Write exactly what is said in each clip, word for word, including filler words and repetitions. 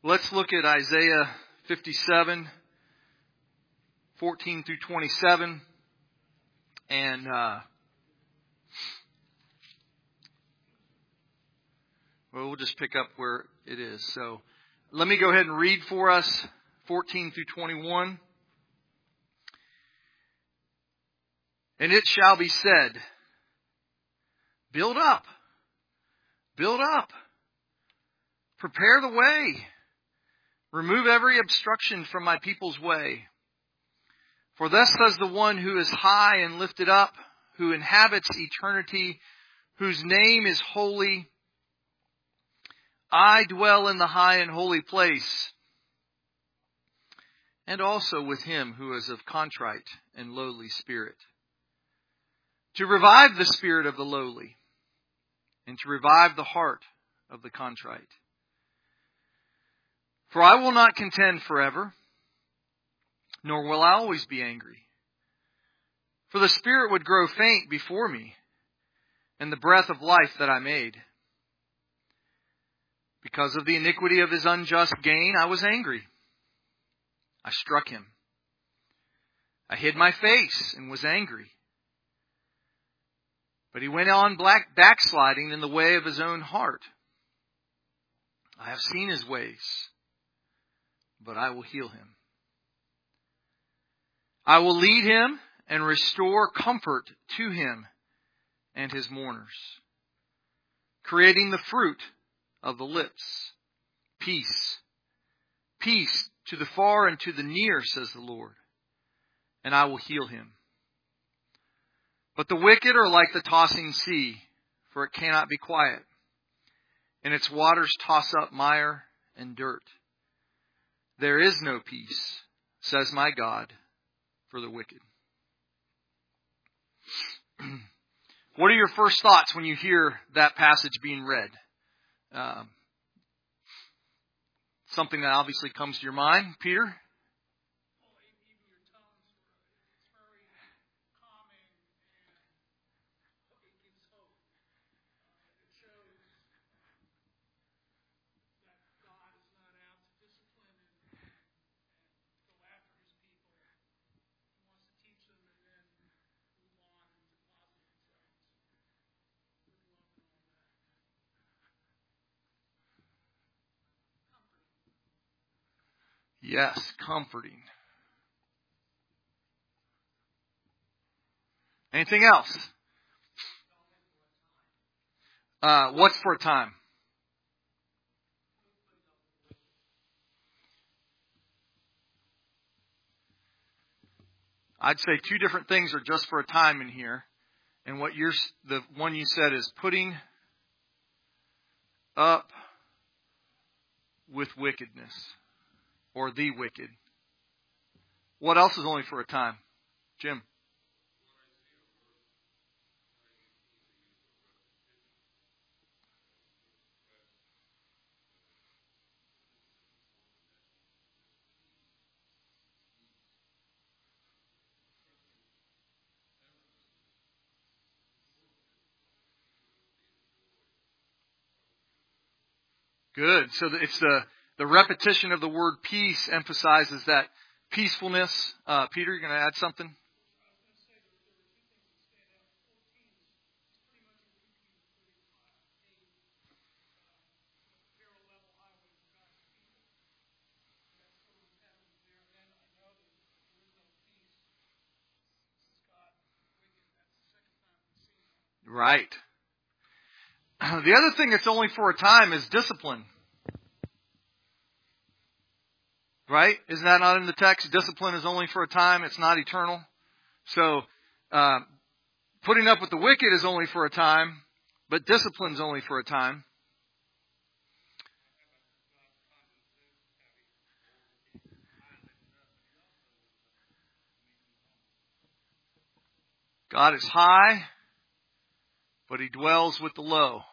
Let's look at Isaiah fifty-seven, fourteen through twenty-seven. And uh, well, we'll just pick up where it is. So let me go ahead and read for us fourteen through twenty-one. And it shall be said, build up, build up, prepare the way, remove every obstruction from my people's way. For thus says the one who is high and lifted up, who inhabits eternity, whose name is holy. I dwell in the high and holy place, and also with him who is of contrite and lowly spirit, to revive the spirit of the lowly, and to revive the heart of the contrite. For I will not contend forever, nor will I always be angry. For the spirit would grow faint before me, and the breath of life that I made. Because of the iniquity of his unjust gain, I was angry. I struck him. I hid my face and was angry. But he went on black backsliding in the way of his own heart. I have seen his ways, but I will heal him. I will lead him and restore comfort to him and his mourners, creating the fruit of the lips. Peace. Peace to the far and to the near, says the Lord, and I will heal him. But the wicked are like the tossing sea, for it cannot be quiet, and its waters toss up mire and dirt. There is no peace, says my God, for the wicked. What are your first thoughts when you hear that passage being read? Um, something that obviously comes to your mind, Peter? Yes, comforting. Anything else? Uh, what's for a time? I'd say two different things are just for a time in here. And what you're, the one you said is putting up with wickedness, or the wicked. What else is only for a time? Jim? Good. So it's the, the repetition of the word peace emphasizes that peacefulness. Uh, Peter, you're going to add something? Right. The other thing that's only for a time is discipline. Right? Isn't that not in the text? Discipline is only for a time. It's not eternal. So, uh, putting up with the wicked is only for a time, but discipline is only for a time. God is high, but He dwells with the low.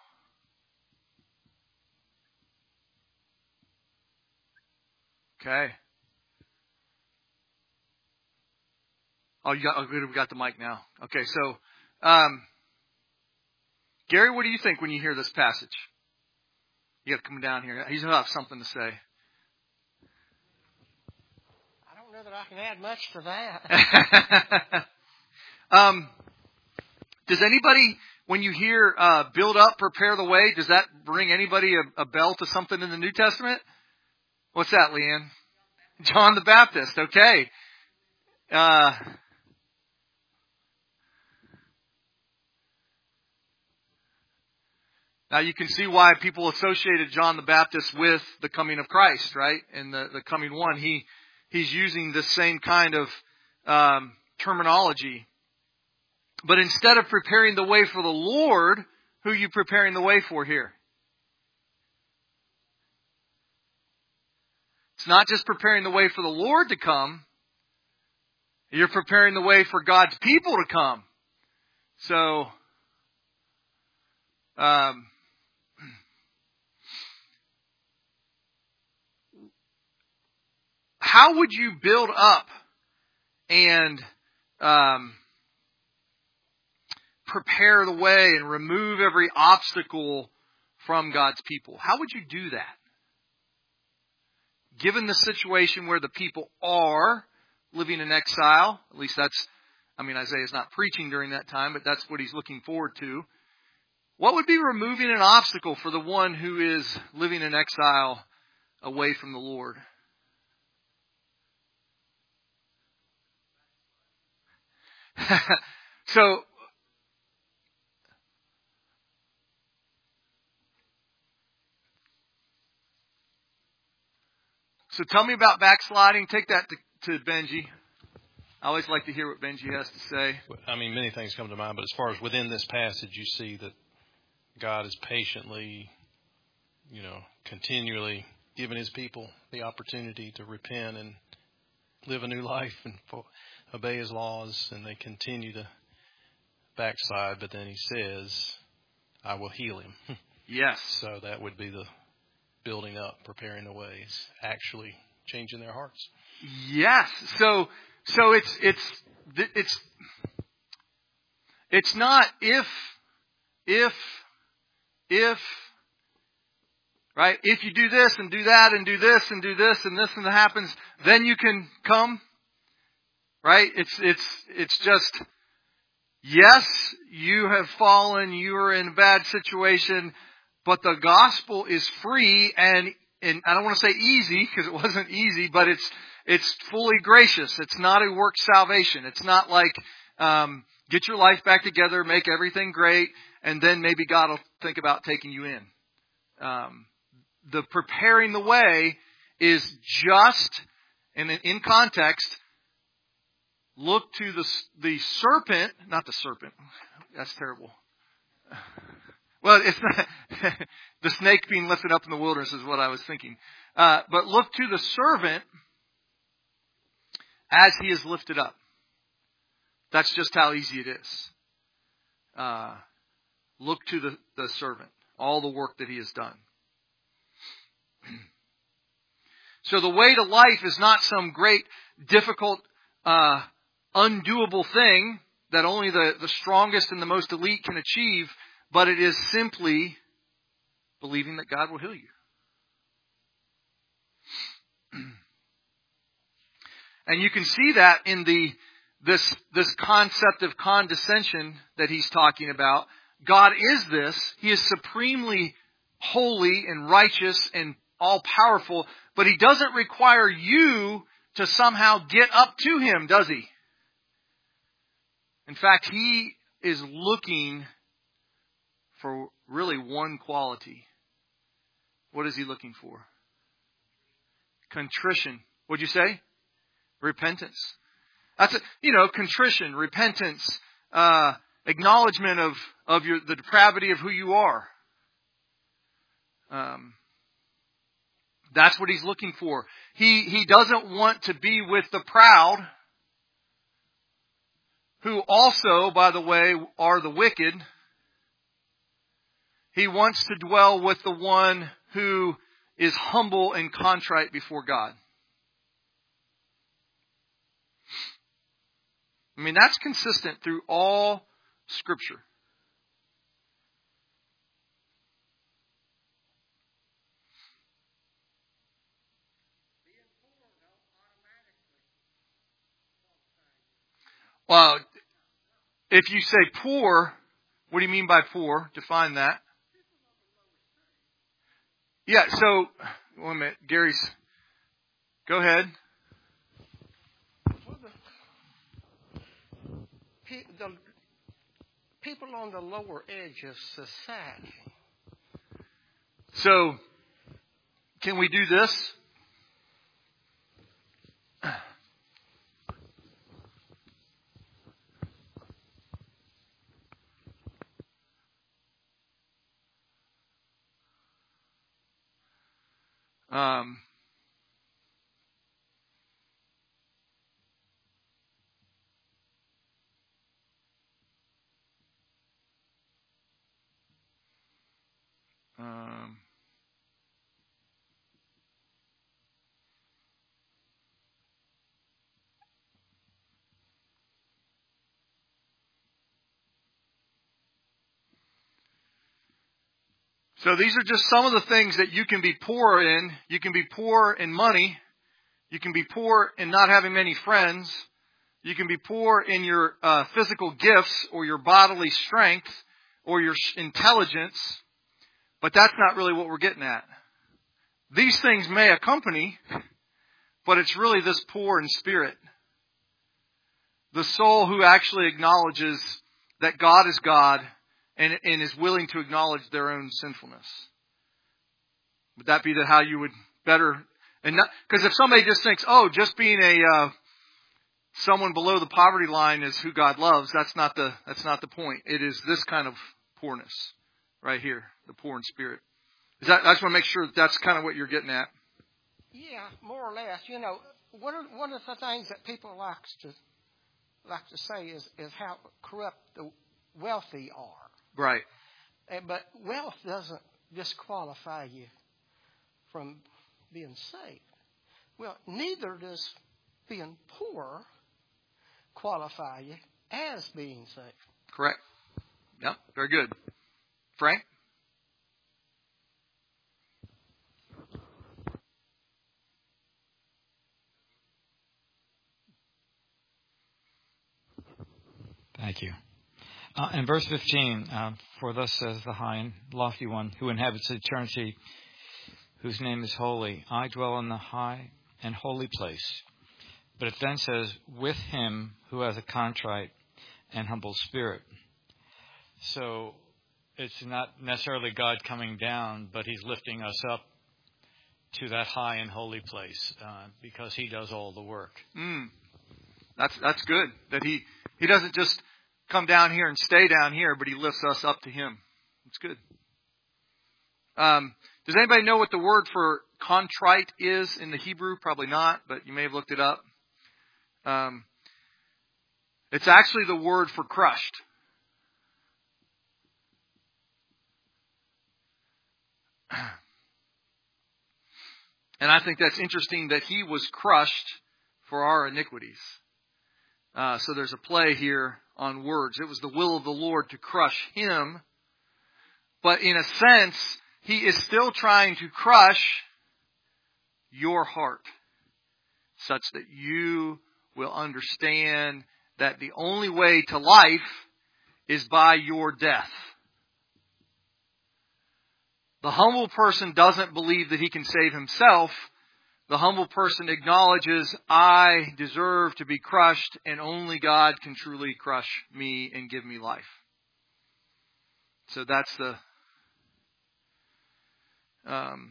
Okay. Oh, you got, oh, good. We got the mic now. Okay, so, um, Gary, what do you think when you hear this passage? You got to come down here. He's going to have something to say. that I can add much to that. um, does anybody, when you hear uh, build up, prepare the way, does that bring anybody a, a bell to something in the New Testament? What's that, Leanne? John the Baptist. Okay. Uh, now you can see why people associated John the Baptist with the coming of Christ, right? And the, the coming one. He he's using the same kind of um, terminology. But instead of preparing the way for the Lord, who are you preparing the way for here? It's not just preparing the way for the Lord to come. You're preparing the way for God's people to come. So, um, how would you build up and um, prepare the way and remove every obstacle from God's people? How would you do that? Given the situation where the people are living in exile, at least that's, I mean, Isaiah's not preaching during that time, but that's what he's looking forward to. What would be removing an obstacle for the one who is living in exile away from the Lord? so, so tell me about backsliding. Take that to, to Benji. I always like to hear what Benji has to say. I mean, many things come to mind, but as far as within this passage, you see that God is patiently, you know, continually giving his people the opportunity to repent and live a new life and obey his laws, and they continue to backslide, but then he says, I will heal him. Yes. So that would be the building up, preparing the ways, actually changing their hearts. Yes. So, so it's, it's, it's, it's not if, if, if, right? If you do this and do that and do this and do this and this and that happens, then you can come. Right? It's, it's, it's just, yes, you have fallen, you are in a bad situation, but the gospel is free and, and I don't want to say easy because it wasn't easy, but it's, it's fully gracious. It's not a work salvation. It's not like, um, get your life back together, make everything great, and then maybe God will think about taking you in. Um, the preparing the way is just, and in context, look to the the serpent, not the serpent. That's terrible. Well, it's not, the snake being lifted up in the wilderness is what I was thinking. Uh, but look to the servant as he is lifted up. That's just how easy it is. Uh, look to the, the servant, all the work that he has done. So the way to life is not some great, difficult, uh, undoable thing that only the, the strongest and the most elite can achieve, but it is simply believing that God will heal you. And you can see that in the this this concept of condescension that he's talking about. God is this. He is supremely holy and righteous and all-powerful, but he doesn't require you to somehow get up to him, does he? In fact, he is looking for really one quality. What is he looking for? Contrition. What'd you say? Repentance. That's a, you know, contrition, repentance, uh, acknowledgement of, of your, the depravity of who you are. Um, that's what he's looking for. He, he doesn't want to be with the proud, who also, by the way, are the wicked. He wants to dwell with the one who is humble and contrite before God. I mean, that's consistent through all Scripture. Well, if you say poor, what do you mean by poor? Define that. Yeah, so, wait a minute, Gary's, go ahead. Well, the, pe- the people on the lower edge of society. So, can we do this? Um, um, so these are just some of the things that you can be poor in. You can be poor in money. You can be poor in not having many friends. You can be poor in your uh, physical gifts or your bodily strength or your intelligence. But that's not really what we're getting at. These things may accompany, but it's really this poor in spirit. The soul who actually acknowledges that God is God and, and is willing to acknowledge their own sinfulness. Would that be the, how you would better... And not, because if somebody just thinks, oh, just being a uh, someone below the poverty line is who God loves, that's not the that's not the point. It is this kind of poorness right here, the poor in spirit. Is that? I just want to make sure that that's kind of what you're getting at. Yeah, more or less. You know, one of one of the things that people like to like to say is is how corrupt the wealthy are. Right. But wealth doesn't disqualify you from being saved. Well, neither does being poor qualify you as being saved. Correct. Yep. Very good. Frank? Thank you. Uh, in verse fifteen, uh, for thus says the high and lofty one who inhabits eternity, whose name is holy. I dwell in the high and holy place. But it then says, with him who has a contrite and humble spirit. So it's not necessarily God coming down, but he's lifting us up to that high and holy place uh, because he does all the work. Mm. That's that's good. That he, he doesn't just come down here and stay down here, but he lifts us up to him. It's good. Um, does anybody know what the word for contrite is in the Hebrew? Probably not, but you may have looked it up. Um, it's actually the word for crushed. And I think that's interesting that he was crushed for our iniquities. Uh, so there's a play here on words. It was the will of the Lord to crush him. But in a sense, he is still trying to crush your heart such that you will understand that the only way to life is by your death. The humble person doesn't believe that he can save himself. The humble person acknowledges, I deserve to be crushed, and only God can truly crush me and give me life. So that's the... Um,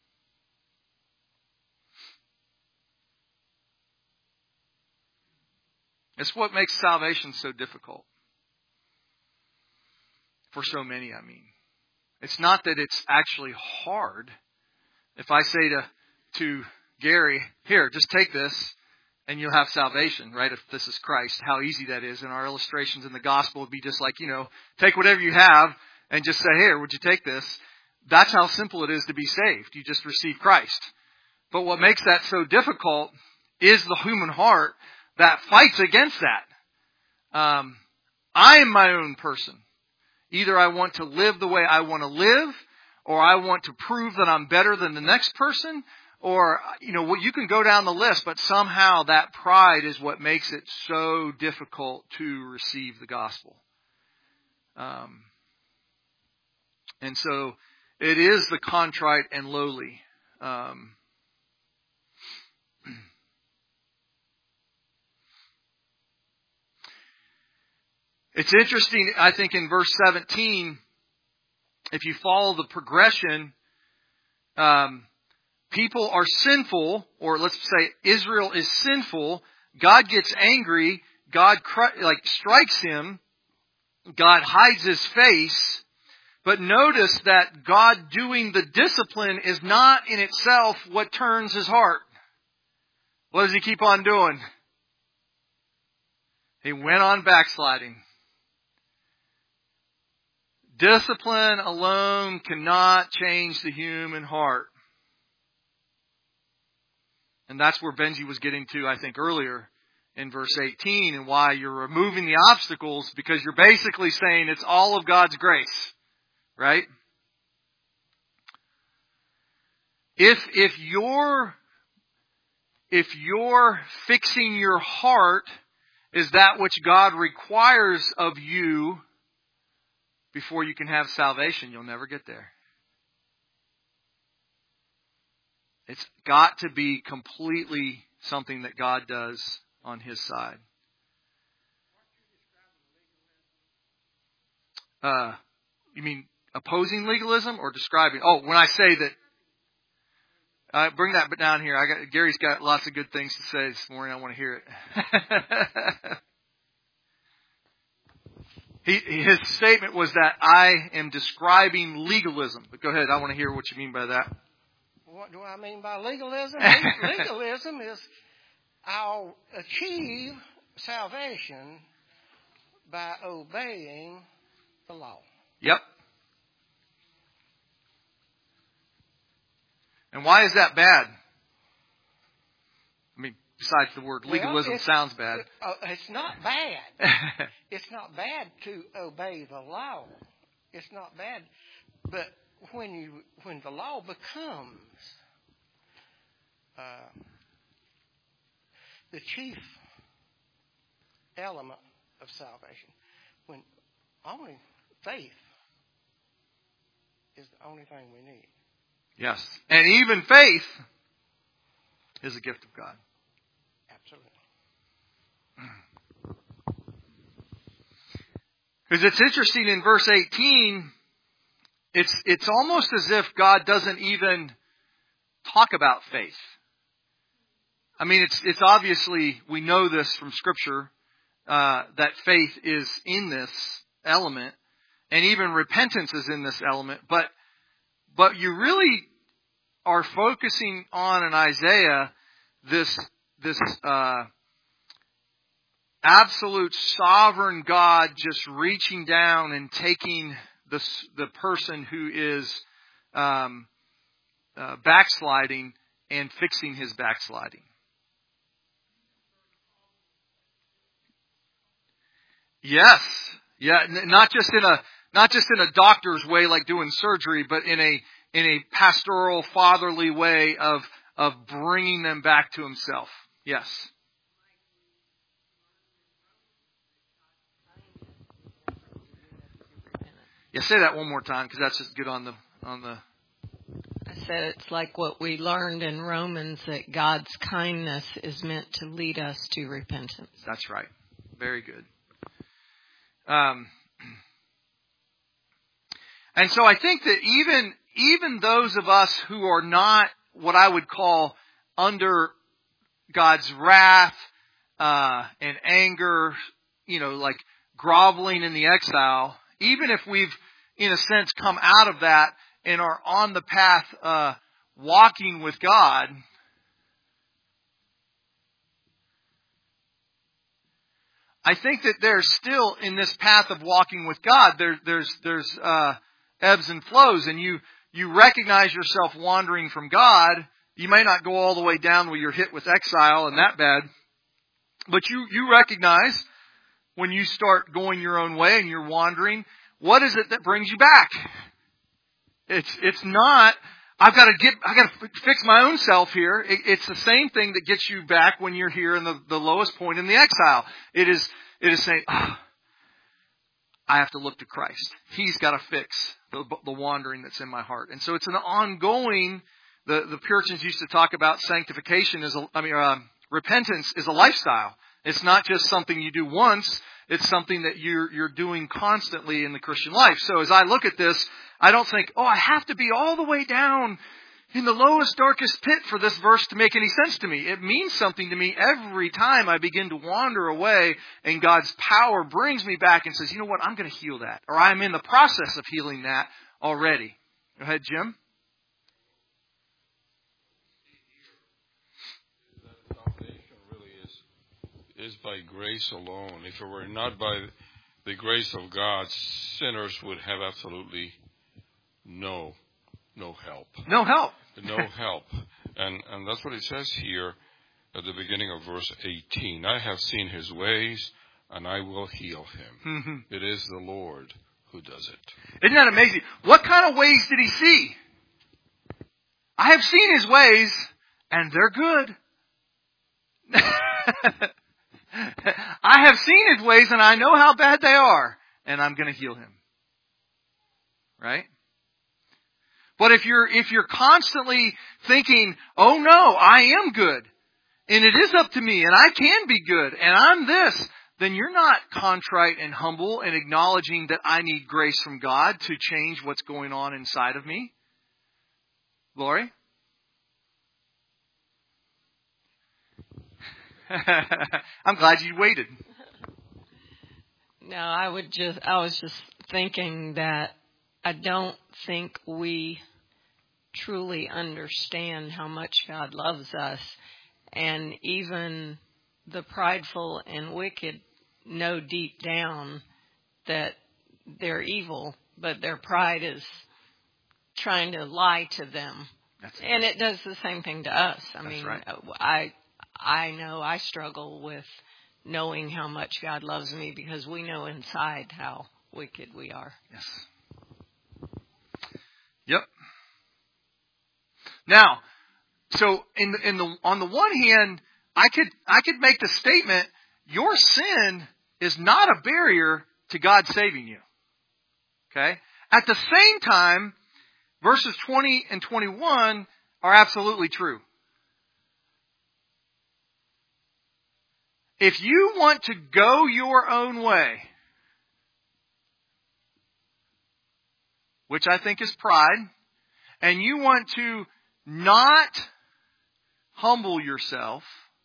it's what makes salvation so difficult. For so many, I mean. It's not that it's actually hard. If I say to to Gary, here, just take this and you'll have salvation, right? If this is Christ, how easy that is. And our illustrations in the gospel would be just like, you know, take whatever you have and just say, here, would you take this? That's how simple it is to be saved. You just receive Christ. But what makes that so difficult is the human heart that fights against that. Um, I am my own person. Either I want to live the way I want to live, or I want to prove that I'm better than the next person, or, you know, you can go down the list, but somehow that pride is what makes it so difficult to receive the gospel. Um, and so it is the contrite and lowly. Um, it's interesting, I think, in verse seventeen, if you follow the progression, um, people are sinful, or let's say Israel is sinful. God gets angry. God like strikes him. God hides his face. But notice that God doing the discipline is not in itself what turns his heart. What does he keep on doing? He went on backsliding. Discipline alone cannot change the human heart. And that's where Benji was getting to, I think, earlier in verse eighteen, and why you're removing the obstacles, because you're basically saying it's all of God's grace. Right? If if you're if you're fixing your heart is that which God requires of you before you can have salvation, you'll never get there. It's got to be completely something that God does on His side. Uh, you mean opposing legalism or describing? Oh, when I say that, uh, bring that down here. I got Gary's got lots of good things to say this morning. I want to hear it. he, his statement was that I am describing legalism. But go ahead. I want to hear what you mean by that. What do I mean by legalism? Legalism is I'll achieve salvation by obeying the law. Yep. And why is that bad? I mean, besides the word legalism well, sounds bad. It, uh, it's not bad. It's not bad to obey the law. It's not bad. But when you when the law becomes uh, the chief element of salvation, when only faith is the only thing we need. Yes. And even faith is a gift of God. Absolutely. Because it's interesting in verse eighteen, it's it's almost as if God doesn't even talk about faith. I mean, it's it's obviously, we know this from Scripture, uh, that faith is in this element, and even repentance is in this element, but But you really are focusing on in Isaiah this this uh, absolute sovereign God just reaching down and taking the the person who is um, uh, backsliding and fixing his backsliding. Yes, yeah, not just in a. Not just in a doctor's way like doing surgery, but in a in a pastoral, fatherly way of of bringing them back to Himself. Yes. Yeah, say that one more time, because that's just good on the on the. I said it's like what we learned in Romans, that God's kindness is meant to lead us to repentance. That's right. Very good. Um. And so I think that even even those of us who are not what I would call under God's wrath uh, and anger, you know, like groveling in the exile, even if we've, in a sense, come out of that and are on the path uh, walking with God, I think that there's still, in this path of walking with God, there, there's there's uh, ebbs and flows, and you you recognize yourself wandering from God. You may not go all the way down where you're hit with exile and that bad, but you you recognize when you start going your own way and you're wandering, what is it that brings you back? It's it's not I've got to get, I've got to fix my own self here. It, it's the same thing that gets you back when you're here in the, the lowest point in the exile. It is, it is saying, oh, I have to look to Christ. He's got to fix the, the wandering that's in my heart. And so it's an ongoing, the, the Puritans used to talk about sanctification as a, I mean, uh, repentance is a lifestyle. It's not just something you do once. It's something that you're, you're doing constantly in the Christian life. So as I look at this, I don't think, oh, I have to be all the way down in the lowest, darkest pit for this verse to make any sense to me. It means something to me every time I begin to wander away and God's power brings me back and says, you know what, I'm going to heal that. Or I'm in the process of healing that already. Go ahead, Jim. That salvation really is, is by grace alone. If it were not by the grace of God, sinners would have absolutely no no help. No help. No help. And and that's what it says here at the beginning of verse eighteen. I have seen his ways, and I will heal him. Mm-hmm. It is the Lord who does it. Isn't that amazing? What kind of ways did he see? I have seen his ways, and they're good. I have seen his ways, and I know how bad they are, and I'm going to heal him. Right? But if you're, if you're constantly thinking, oh no, I am good, and it is up to me, and I can be good, and I'm this, then you're not contrite and humble and acknowledging that I need grace from God to change what's going on inside of me. Lori? I'm glad you waited. No, I would just, I was just thinking that I don't think we truly understand how much God loves us. And even the prideful and wicked know deep down that they're evil, but their pride is trying to lie to them. That's and it does the same thing to us. I That's mean, right. I I know I struggle with knowing how much God loves me because we know inside how wicked we are. Yes. Yep. Now, so in the, in the on the one hand, I could I could make the statement: your sin is not a barrier to God saving you. Okay. At the same time, verses twenty and twenty-one are absolutely true. If you want to go your own way, which I think is pride, and you want to not humble yourself,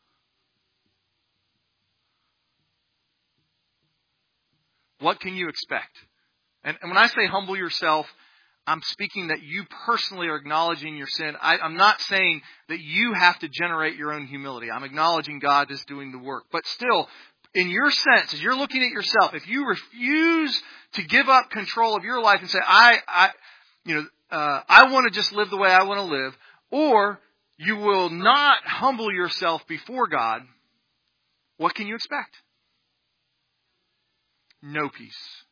what can you expect? And, and when I say humble yourself, I'm speaking that you personally are acknowledging your sin. I, I'm not saying that you have to generate your own humility. I'm acknowledging God is doing the work. But still, in your sense, as you're looking at yourself, if you refuse to give up control of your life and say, I, I, you know, uh, I want to just live the way I want to live, or you will not humble yourself before God, what can you expect? No peace.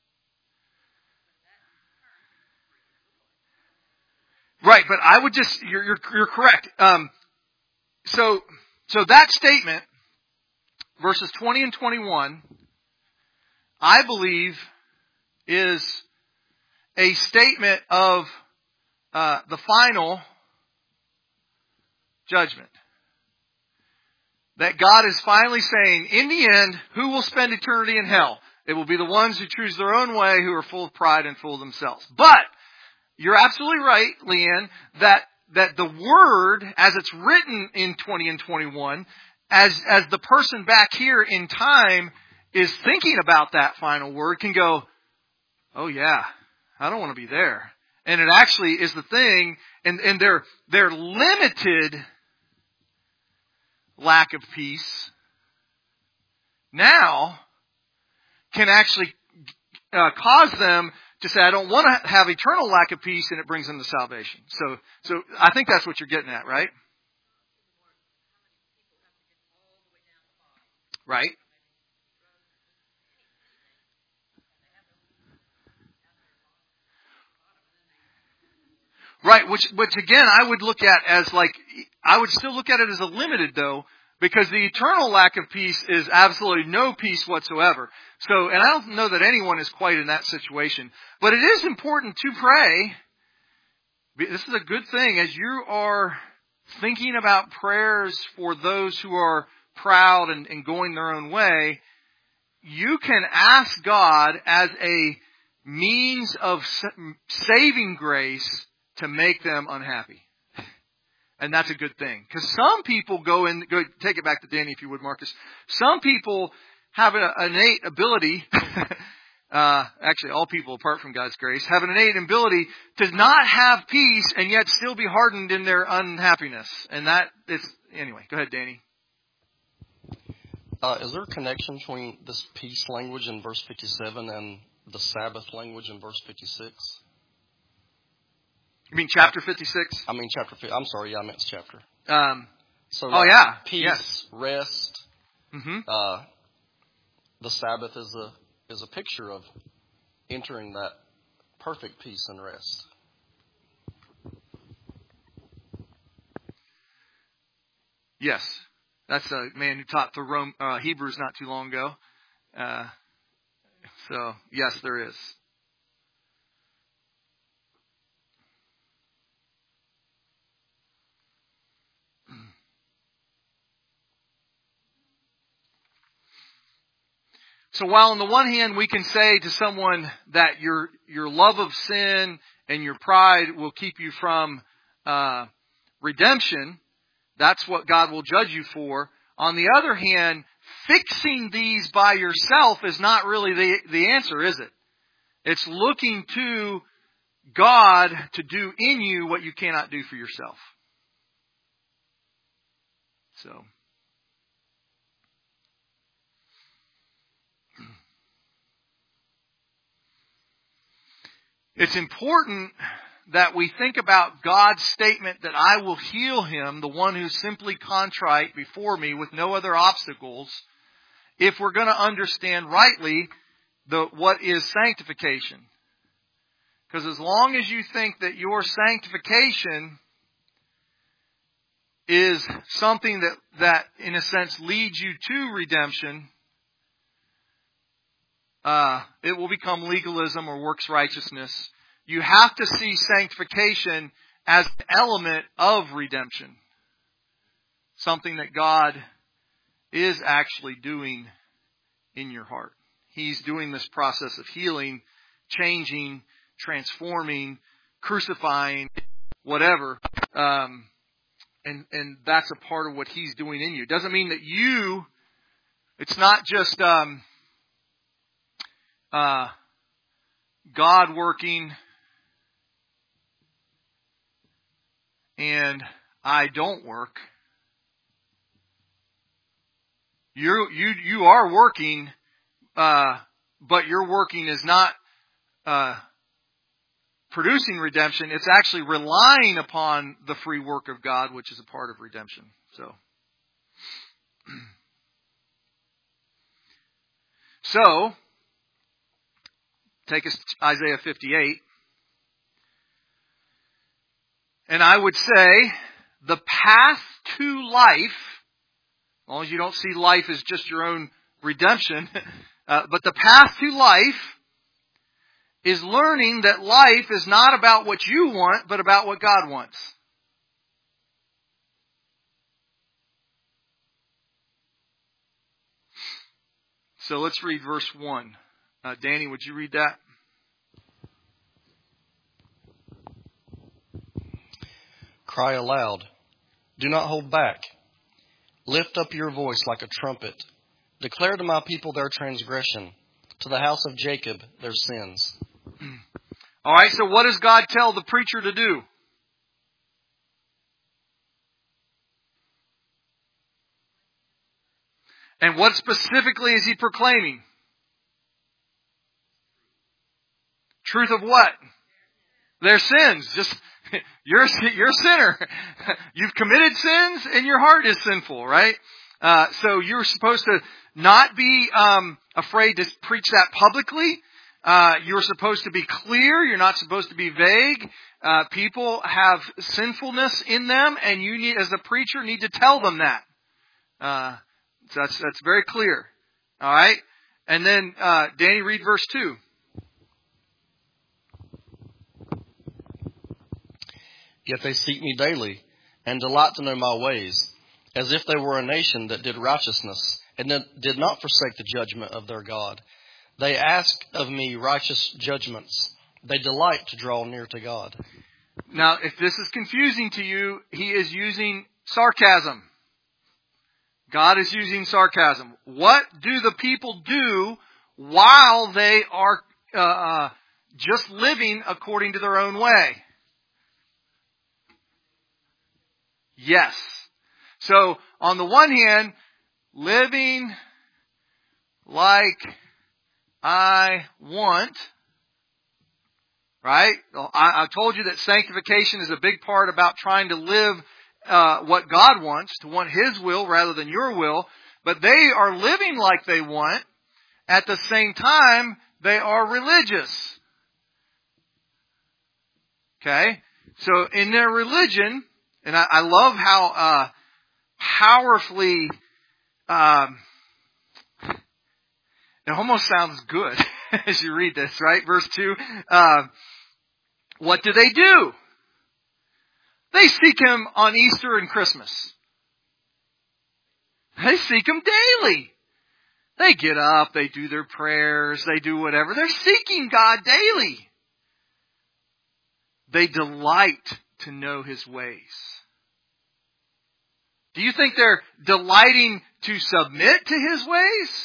Right, but I would just, you're, you're, you're correct. Um, so, so that statement, verses twenty and twenty-one, I believe is a statement of uh, the final judgment. That God is finally saying, in the end, who will spend eternity in hell? It will be the ones who choose their own way, who are full of pride and full of themselves. But you're absolutely right, Leanne, that, that the word, as it's written in twenty and twenty-one, as, as the person back here in time is thinking about that final word, can go, oh yeah, I don't want to be there. And it actually is the thing, and, and their, their limited lack of peace now can actually uh, cause them to say, I don't want to have eternal lack of peace, and it brings them to salvation. So, so I think that's what you're getting at, right? Right. Right, which, which again, I would look at as like, I would still look at it as a limited though, because the eternal lack of peace is absolutely no peace whatsoever. So, and I don't know that anyone is quite in that situation, but it is important to pray. This is a good thing as you are thinking about prayers for those who are proud and, and going their own way. You can ask God as a means of saving grace to make them unhappy. And that's a good thing. Because some people go in, go take it back to Danny if you would, Marcus. Some people have an innate ability, uh, actually all people apart from God's grace, have an innate ability to not have peace and yet still be hardened in their unhappiness. And that is, anyway, go ahead, Danny. Uh, is there a connection between this peace language in verse fifty-seven and the Sabbath language in verse fifty-six? You mean chapter fifty-six? I mean chapter fifty. I'm sorry, yeah, I meant chapter. Um, so, oh, like, yeah. Peace, yes. rest. Mm-hmm. Uh, the Sabbath is a is a picture of entering that perfect peace and rest. Yes. That's a man who taught the Rome, uh, Hebrews not too long ago. Uh, so, yes, there is. So while on the one hand we can say to someone that your your love of sin and your pride will keep you from uh, redemption, that's what God will judge you for. On the other hand, fixing these by yourself is not really the, the answer, is it? It's looking to God to do in you what you cannot do for yourself. So... It's important that we think about God's statement that I will heal him, the one who's simply contrite before me with no other obstacles, if we're going to understand rightly the what is sanctification. Because as long as you think that your sanctification is something that, that in a sense leads you to redemption, Uh, it will become legalism or works righteousness. You have to see sanctification as an element of redemption. Something that God is actually doing in your heart. He's doing this process of healing, changing, transforming, crucifying, whatever. Um, and, and that's a part of what He's doing in you. It doesn't mean that you, it's not just... Um, Uh, God working and I don't work. You you you are working, uh, but your working is not uh, producing redemption. It's actually relying upon the free work of God, which is a part of redemption. So, so. Take us to Isaiah fifty-eight. And I would say the path to life, as long as you don't see life as just your own redemption, uh, but the path to life is learning that life is not about what you want, but about what God wants. So let's read verse one. Uh, Danny, would you read that? Cry aloud. Do not hold back. Lift up your voice like a trumpet. Declare to my people their transgression, to the house of Jacob their sins. All right, so what does God tell the preacher to do? And what specifically is he proclaiming? Truth of what? Their sins. Just you're you're a sinner. You've committed sins, and your heart is sinful, right? Uh, so you're supposed to not be um, afraid to preach that publicly. Uh, you're supposed to be clear. You're not supposed to be vague. Uh, people have sinfulness in them, and you need, as a preacher, need to tell them that. Uh, so that's that's very clear. All right, and then uh, Danny, read verse two. Yet they seek me daily, and delight to know my ways, as if they were a nation that did righteousness, and did not forsake the judgment of their God. They ask of me righteous judgments. They delight to draw near to God. Now, if this is confusing to you, he is using sarcasm. God is using sarcasm. What do the people do while they are uh, uh, just living according to their own way? Yes. So, on the one hand, living like I want, right? I, I told you that sanctification is a big part about trying to live uh, what God wants, to want His will rather than your will. But they are living like they want. At the same time, they are religious. Okay? So in their religion, and I, I love how uh, powerfully um, it almost sounds good as you read this, right? Verse two. Uh, what do they do? They seek Him on Easter and Christmas. They seek Him daily. They get up, they do their prayers, they do whatever. They're seeking God daily. They delight to know His ways. Do you think they're delighting to submit to His ways?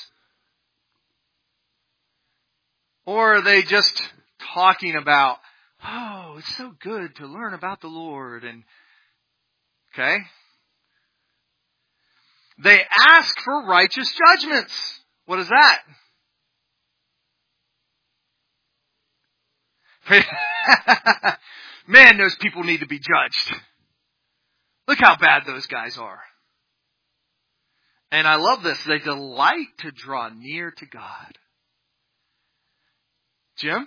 Or are they just talking about, oh, it's so good to learn about the Lord, and okay? They ask for righteous judgments. What is that? Man, those people need to be judged. Look how bad those guys are. And I love this. They delight to draw near to God. Jim?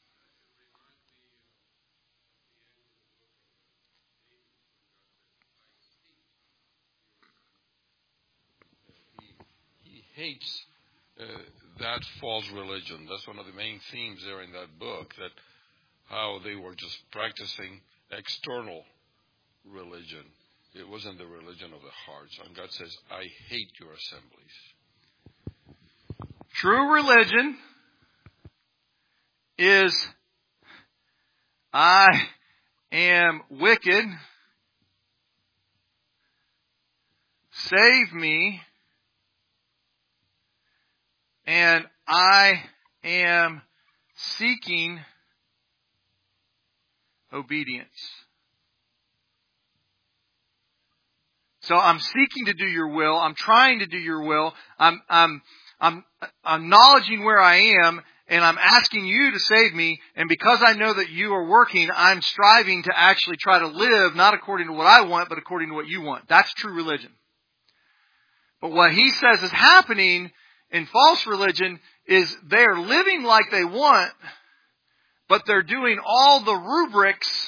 He, he hates uh, that false religion. That's one of the main themes there in that book, that how they were just practicing external religion. It wasn't the religion of the hearts. And God says, I hate your assemblies. True religion is, I am wicked, save me, and I am seeking obedience. So I'm seeking to do your will. I'm trying to do your will. I'm, I'm, I'm, I'm acknowledging where I am, and I'm asking you to save me. And because I know that you are working, I'm striving to actually try to live not according to what I want, but according to what you want. That's true religion. But what he says is happening in false religion is they're living like they want, but they're doing all the rubrics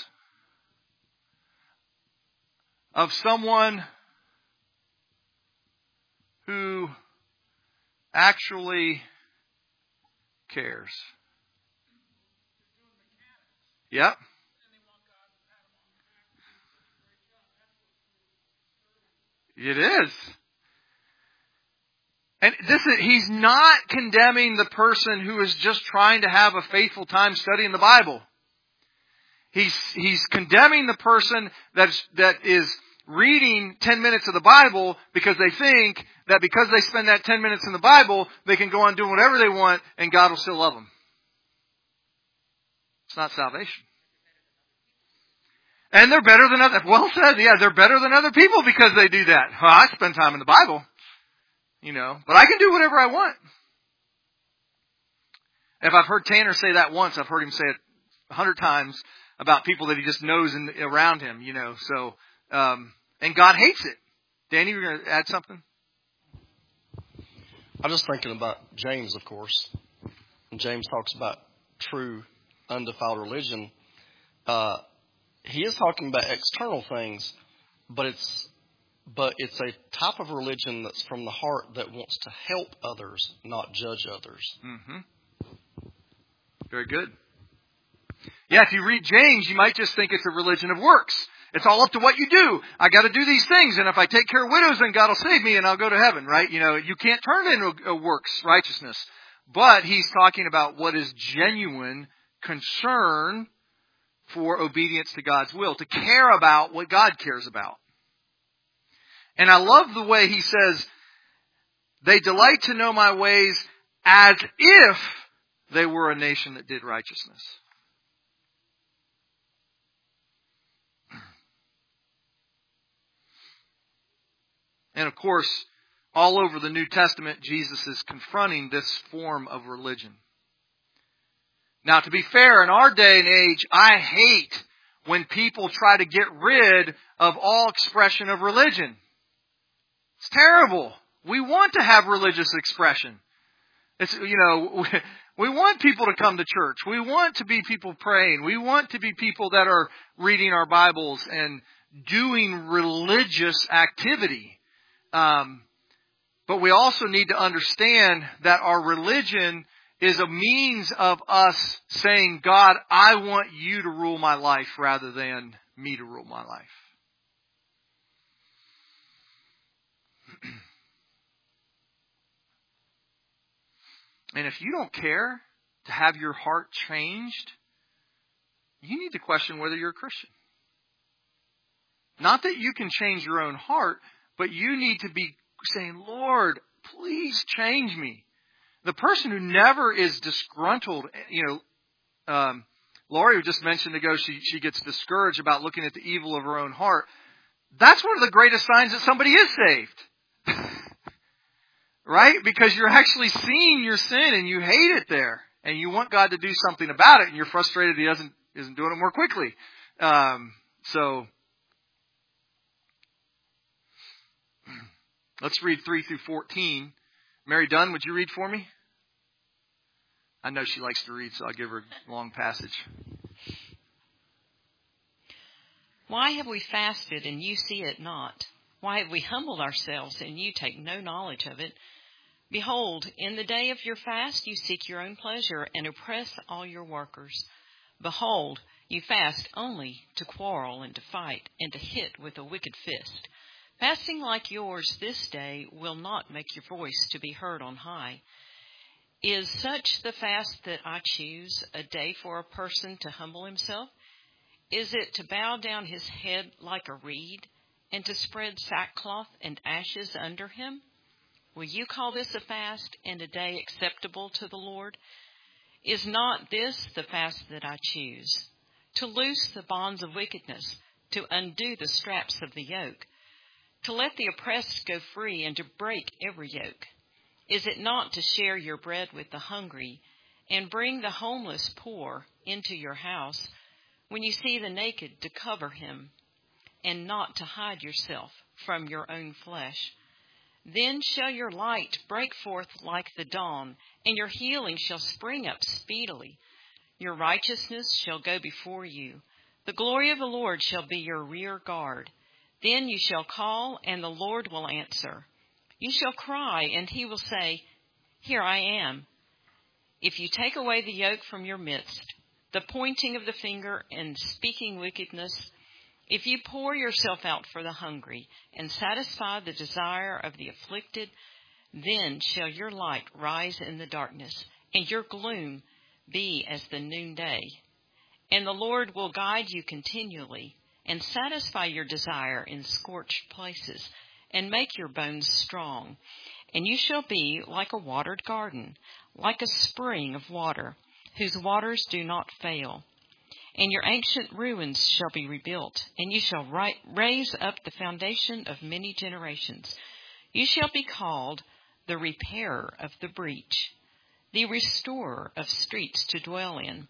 of someone who actually cares. Yep. It is. And this is, he's not condemning the person who is just trying to have a faithful time studying the Bible. He's, he's condemning the person that's, that is reading ten minutes of the Bible because they think that because they spend that ten minutes in the Bible, they can go on doing whatever they want and God will still love them. It's not salvation. And they're better than other, well said, yeah, they're better than other people because they do that. Well, I spend time in the Bible, you know, but I can do whatever I want. If I've heard Tanner say that once, I've heard him say it a hundred times about people that he just knows in, around him, you know, so, um, and God hates it. Danny, you're going to add something? I'm just thinking about James, of course. And James talks about true, undefiled religion. Uh, he is talking about external things, but it's but it's a type of religion that's from the heart that wants to help others, not judge others. Mm-hmm. Very good. Yeah, if you read James, you might just think it's a religion of works. It's all up to what you do. I got to do these things, and if I take care of widows, then God will save me, and I'll go to heaven, right? You know, you can't turn it into a works righteousness. But he's talking about what is genuine concern for obedience to God's will, to care about what God cares about. And I love the way he says, they delight to know my ways as if they were a nation that did righteousness. And of course, all over the New Testament, Jesus is confronting this form of religion. Now, to be fair, in our day and age, I hate when people try to get rid of all expression of religion. It's terrible. We want to have religious expression. It's, you know, we want people to come to church. We want to be people praying. We want to be people that are reading our Bibles and doing religious activity. Um, but we also need to understand that our religion is a means of us saying, God, I want you to rule my life rather than me to rule my life. And if you don't care to have your heart changed, you need to question whether you're a Christian. Not that you can change your own heart, but you need to be saying, Lord, please change me. The person who never is disgruntled, you know, um, Laurie just mentioned ago she, she gets discouraged about looking at the evil of her own heart. That's one of the greatest signs that somebody is saved. Right? Because you're actually seeing your sin and you hate it there. And you want God to do something about it and you're frustrated He doesn't, isn't doing it more quickly. Um, so... Let's read three through fourteen. Mary Dunn, would you read for me? I know she likes to read, so I'll give her a long passage. Why have we fasted and you see it not? Why have we humbled ourselves and you take no knowledge of it? Behold, in the day of your fast you seek your own pleasure and oppress all your workers. Behold, you fast only to quarrel and to fight and to hit with a wicked fist. Fasting like yours this day will not make your voice to be heard on high. Is such the fast that I choose, a day for a person to humble himself? Is it to bow down his head like a reed, and to spread sackcloth and ashes under him? Will you call this a fast and a day acceptable to the Lord? Is not this the fast that I choose? To loose the bonds of wickedness, to undo the straps of the yoke, to let the oppressed go free and to break every yoke? Is it not to share your bread with the hungry and bring the homeless poor into your house, when you see the naked to cover him and not to hide yourself from your own flesh? Then shall your light break forth like the dawn, and your healing shall spring up speedily. Your righteousness shall go before you. The glory of the Lord shall be your rear guard. Then you shall call, and the Lord will answer. You shall cry, and He will say, Here I am. If you take away the yoke from your midst, the pointing of the finger and speaking wickedness, if you pour yourself out for the hungry and satisfy the desire of the afflicted, then shall your light rise in the darkness, and your gloom be as the noonday. And the Lord will guide you continually, and satisfy your desire in scorched places, and make your bones strong. And you shall be like a watered garden, like a spring of water, whose waters do not fail. And your ancient ruins shall be rebuilt, and you shall raise up the foundation of many generations. You shall be called the repairer of the breach, the restorer of streets to dwell in.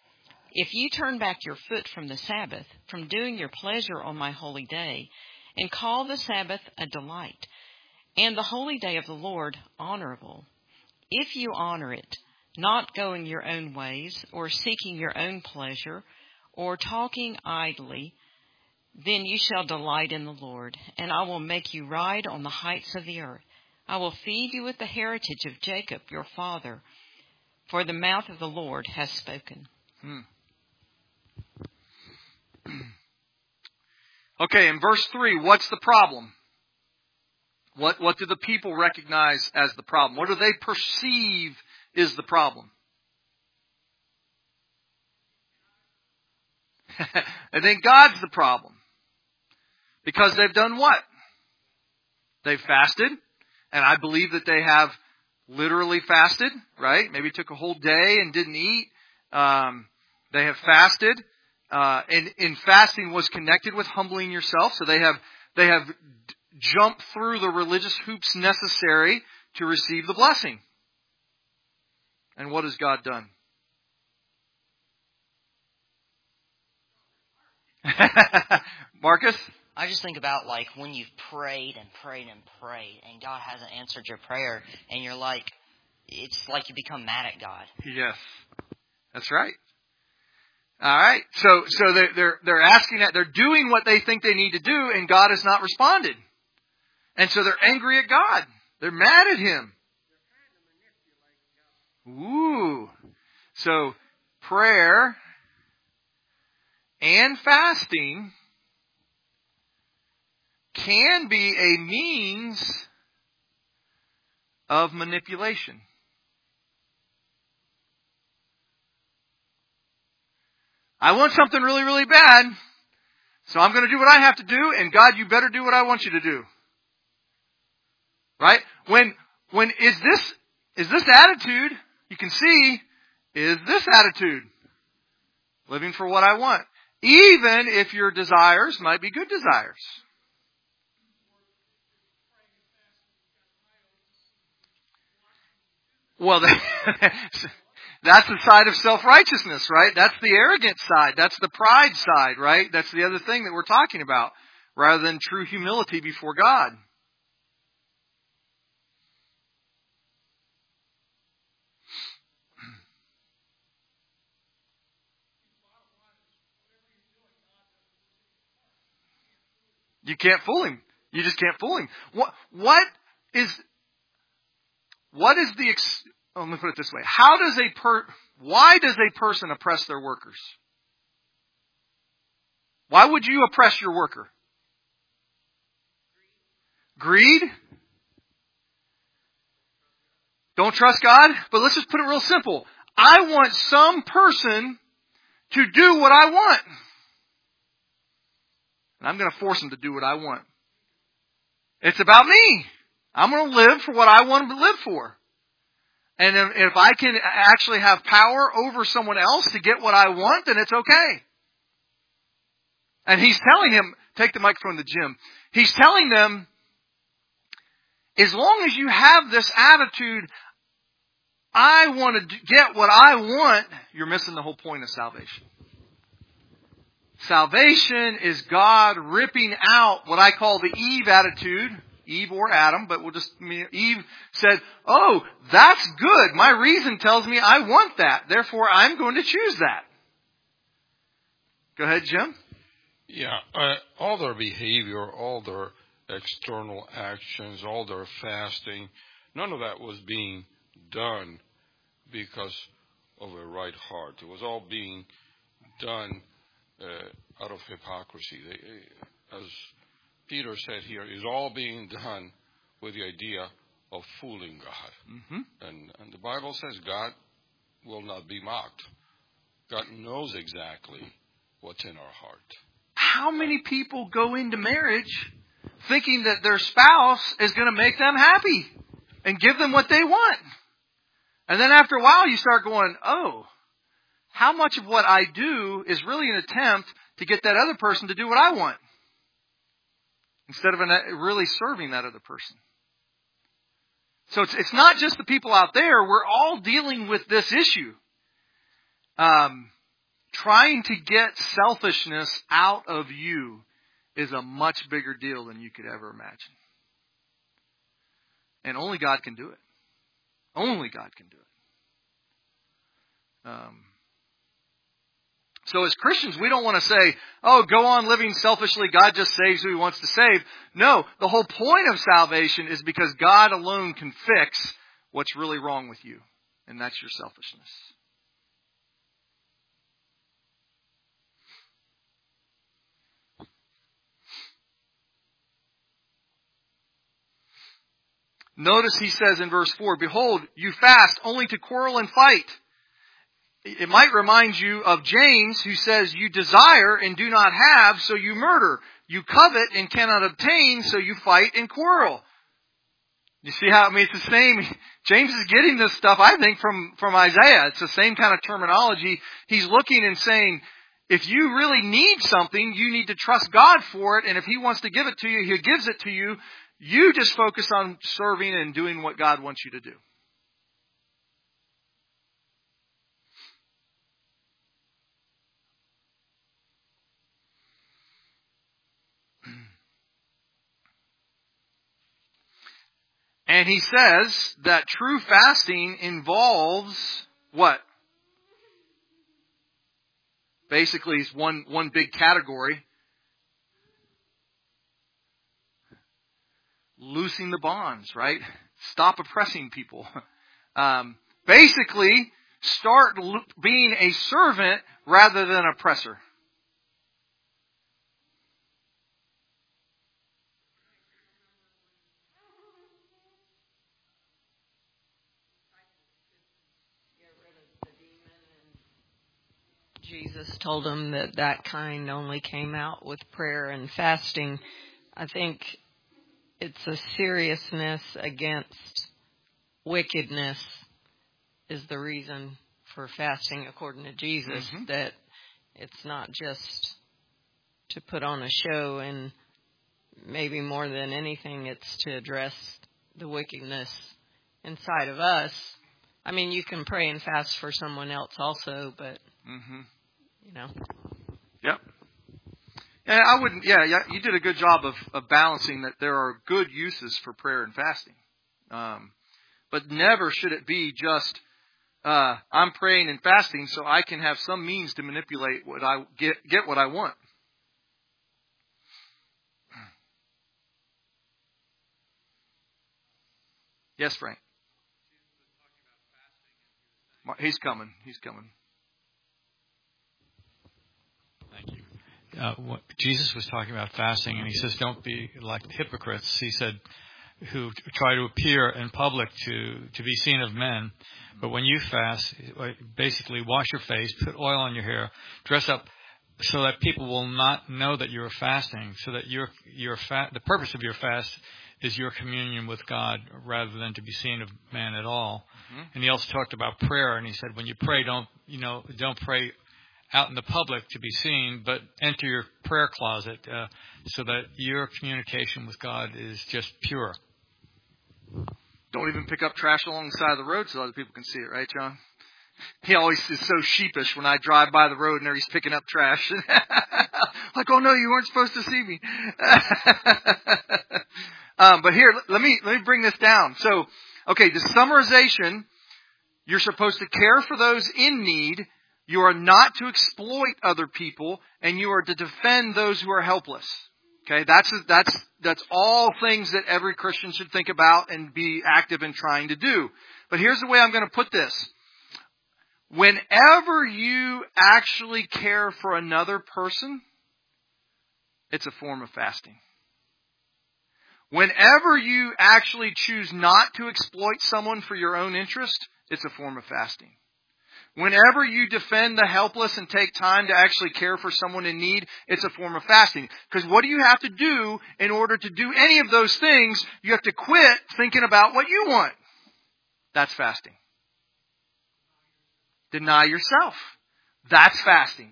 If you turn back your foot from the Sabbath, from doing your pleasure on my holy day, and call the Sabbath a delight, and the holy day of the Lord honorable, if you honor it, not going your own ways, or seeking your own pleasure, or talking idly, then you shall delight in the Lord, and I will make you ride on the heights of the earth. I will feed you with the heritage of Jacob, your father, for the mouth of the Lord has spoken. Hmm. Okay, in verse three, what's the problem? What, what do the people recognize as the problem? What do they perceive is the problem? I think God's the problem. Because they've done what? They've fasted. And I believe that they have literally fasted, right? Maybe took a whole day and didn't eat. Um, they have fasted. Uh, and in fasting was connected with humbling yourself. So they have, they have d- jumped through the religious hoops necessary to receive the blessing. And what has God done? Marcus? I just think about like when you've prayed and prayed and prayed and God hasn't answered your prayer and you're like, it's like you become mad at God. Yes. That's right. All right. So, so they're, they're, they're asking that, they're doing what they think they need to do and God has not responded. And so they're angry at God. They're mad at Him. Ooh. So, prayer and fasting can be a means of manipulation. I want something really, really bad, so I'm going to do what I have to do, and God, you better do what I want you to do. Right? When, when is this, is this attitude, you can see, is this attitude living for what I want? Even if your desires might be good desires. Well, that's the side of self-righteousness, right? That's the arrogant side. That's the pride side, right? That's the other thing that we're talking about, rather than true humility before God. You can't fool Him. You just can't fool Him. What, what is... What is the, ex- oh, let me put it this way. How does a per, why does a person oppress their workers? Why would you oppress your worker? Greed? Don't trust God? But let's just put it real simple. I want some person to do what I want. And I'm going to force them to do what I want. It's about me. I'm going to live for what I want to live for. And if, if I can actually have power over someone else to get what I want, then it's okay. And he's telling him, take the microphone to Jim. He's telling them, as long as you have this attitude, I want to get what I want, you're missing the whole point of salvation. Salvation is God ripping out what I call the Eve attitude. Eve or Adam, but we'll just, Eve said, oh, that's good. My reason tells me I want that. Therefore, I'm going to choose that. Go ahead, Jim. Yeah, uh, all their behavior, all their external actions, all their fasting, none of that was being done because of a right heart. It was all being done uh, out of hypocrisy. They, as Peter said here, is all being done with the idea of fooling God. Mm-hmm. And, and the Bible says God will not be mocked. God knows exactly what's in our heart. How many people go into marriage thinking that their spouse is going to make them happy and give them what they want? And then after a while you start going, oh, how much of what I do is really an attempt to get that other person to do what I want? Instead of an, really serving that other person. So it's, it's not just the people out there. We're all dealing with this issue. Um, trying to get selfishness out of you is a much bigger deal than you could ever imagine. And only God can do it. Only God can do it. Um, So as Christians, we don't want to say, oh, go on living selfishly. God just saves who He wants to save. No, the whole point of salvation is because God alone can fix what's really wrong with you. And that's your selfishness. Notice he says in verse four, behold, you fast only to quarrel and fight. It might remind you of James, who says, you desire and do not have, so you murder. You covet and cannot obtain, so you fight and quarrel. You see how, I mean, it's the same. James is getting this stuff, I think, from, from Isaiah. It's the same kind of terminology. He's looking and saying, if you really need something, you need to trust God for it. And if He wants to give it to you, He gives it to you. You just focus on serving and doing what God wants you to do. And he says that true fasting involves what? Basically, it's one, one big category. Loosing the bonds, right? Stop oppressing people. Um, basically, start being a servant rather than an oppressor. Jesus told them that that kind only came out with prayer and fasting. I think it's a seriousness against wickedness is the reason for fasting according to Jesus, mm-hmm. that it's not just to put on a show, and maybe more than anything it's to address the wickedness inside of us. I mean, you can pray and fast for someone else also, but mm-hmm. you know. Yep. And I wouldn't, yeah, yeah, you did a good job of, of balancing that there are good uses for prayer and fasting. Um, but never should it be just, uh, I'm praying and fasting so I can have some means to manipulate what I get, get what I want. Yes, Frank. He's coming. He's coming. Thank you. Uh, what, Jesus was talking about fasting, and He says, don't be like hypocrites. He said, who try to appear in public to, to be seen of men. But when you fast, basically wash your face, put oil on your hair, dress up so that people will not know that you're fasting, so that your your fa- the purpose of your fast is your communion with God rather than to be seen of man at all. Mm-hmm. And He also talked about prayer, and He said, when you pray, don't you know don't pray out in the public to be seen, but enter your prayer closet uh, so that your communication with God is just pure. Don't even pick up trash along the side of the road so other people can see it, right, John? He always is so sheepish when I drive by the road and there he's picking up trash. Like, oh no, you weren't supposed to see me. um, but here, let me let me bring this down. So, okay, the summarization: you're supposed to care for those in need. You are not to exploit other people, and you are to defend those who are helpless. Okay, that's that's that's all things that every Christian should think about and be active in trying to do. But here's the way I'm going to put this. Whenever you actually care for another person, it's a form of fasting. Whenever you actually choose not to exploit someone for your own interest, it's a form of fasting. Whenever you defend the helpless and take time to actually care for someone in need, it's a form of fasting. Because what do you have to do in order to do any of those things? You have to quit thinking about what you want. That's fasting. Deny yourself. That's fasting.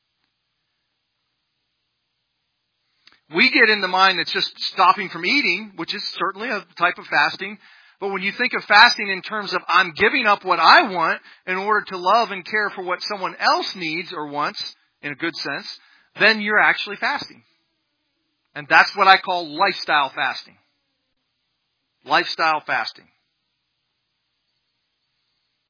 We get in the mind that's just stopping from eating, which is certainly a type of fasting. But when you think of fasting in terms of I'm giving up what I want in order to love and care for what someone else needs or wants, in a good sense, then you're actually fasting. And that's what I call lifestyle fasting. Lifestyle fasting.